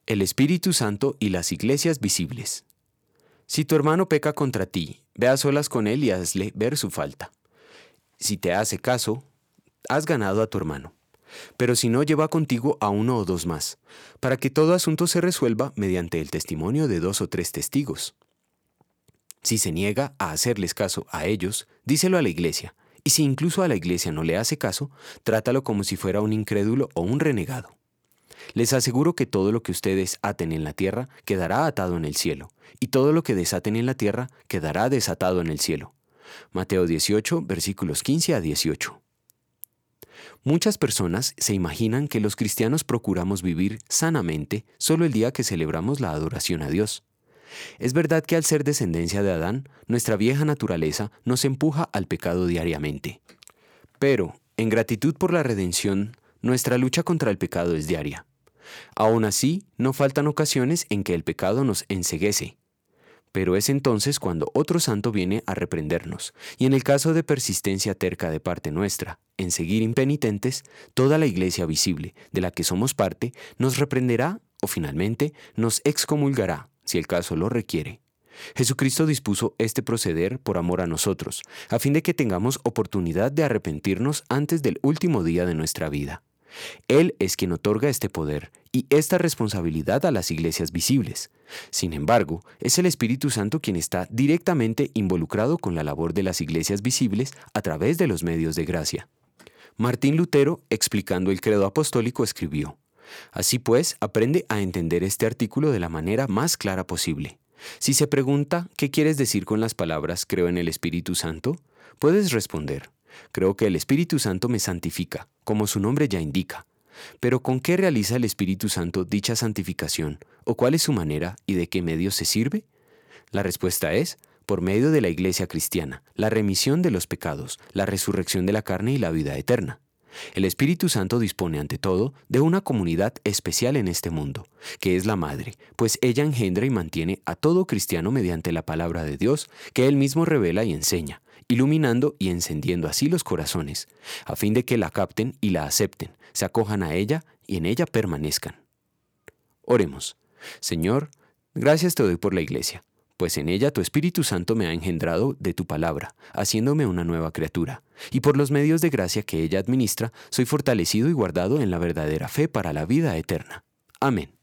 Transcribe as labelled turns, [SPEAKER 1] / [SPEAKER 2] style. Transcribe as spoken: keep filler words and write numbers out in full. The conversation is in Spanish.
[SPEAKER 1] El Espíritu Santo y las iglesias visibles. Si tu hermano peca contra ti, ve a solas con él y hazle ver su falta. Si te hace caso, has ganado a tu hermano. Pero si no, lleva contigo a uno o dos más, para que todo asunto se resuelva mediante el testimonio de dos o tres testigos. Si se niega a hacerles caso a ellos, díselo a la iglesia, y si incluso a la iglesia no le hace caso, trátalo como si fuera un incrédulo o un renegado. Les aseguro que todo lo que ustedes aten en la tierra quedará atado en el cielo, y todo lo que desaten en la tierra quedará desatado en el cielo. Mateo dieciocho, versículos quince a dieciocho. Muchas personas se imaginan que los cristianos procuramos vivir sanamente solo el día que celebramos la adoración a Dios. Es verdad que al ser descendencia de Adán, nuestra vieja naturaleza nos empuja al pecado diariamente. Pero, en gratitud por la redención, nuestra lucha contra el pecado es diaria. Aún así, no faltan ocasiones en que el pecado nos enceguece. Pero es entonces cuando otro santo viene a reprendernos, y en el caso de persistencia terca de parte nuestra, en seguir impenitentes, toda la iglesia visible, de la que somos parte, nos reprenderá o finalmente nos excomulgará, si el caso lo requiere. Jesucristo dispuso este proceder por amor a nosotros, a fin de que tengamos oportunidad de arrepentirnos antes del último día de nuestra vida. Él es quien otorga este poder y esta responsabilidad a las iglesias visibles. Sin embargo, es el Espíritu Santo quien está directamente involucrado con la labor de las iglesias visibles a través de los medios de gracia. Martín Lutero, explicando el credo apostólico, escribió: Así pues, aprende a entender este artículo de la manera más clara posible. Si se pregunta ¿qué quieres decir con las palabras creo en el Espíritu Santo?, puedes responder: creo que el Espíritu Santo me santifica, como su nombre ya indica. Pero ¿con qué realiza el Espíritu Santo dicha santificación? ¿O cuál es su manera y de qué medios se sirve? La respuesta es: por medio de la Iglesia cristiana, la remisión de los pecados, la resurrección de la carne y la vida eterna. El Espíritu Santo dispone ante todo de una comunidad especial en este mundo, que es la Madre, pues ella engendra y mantiene a todo cristiano mediante la palabra de Dios que Él mismo revela y enseña, iluminando y encendiendo así los corazones, a fin de que la capten y la acepten, se acojan a ella y en ella permanezcan. Oremos. Señor, gracias te doy por la Iglesia, pues en ella tu Espíritu Santo me ha engendrado de tu palabra, haciéndome una nueva criatura, y por los medios de gracia que ella administra, soy fortalecido y guardado en la verdadera fe para la vida eterna. Amén.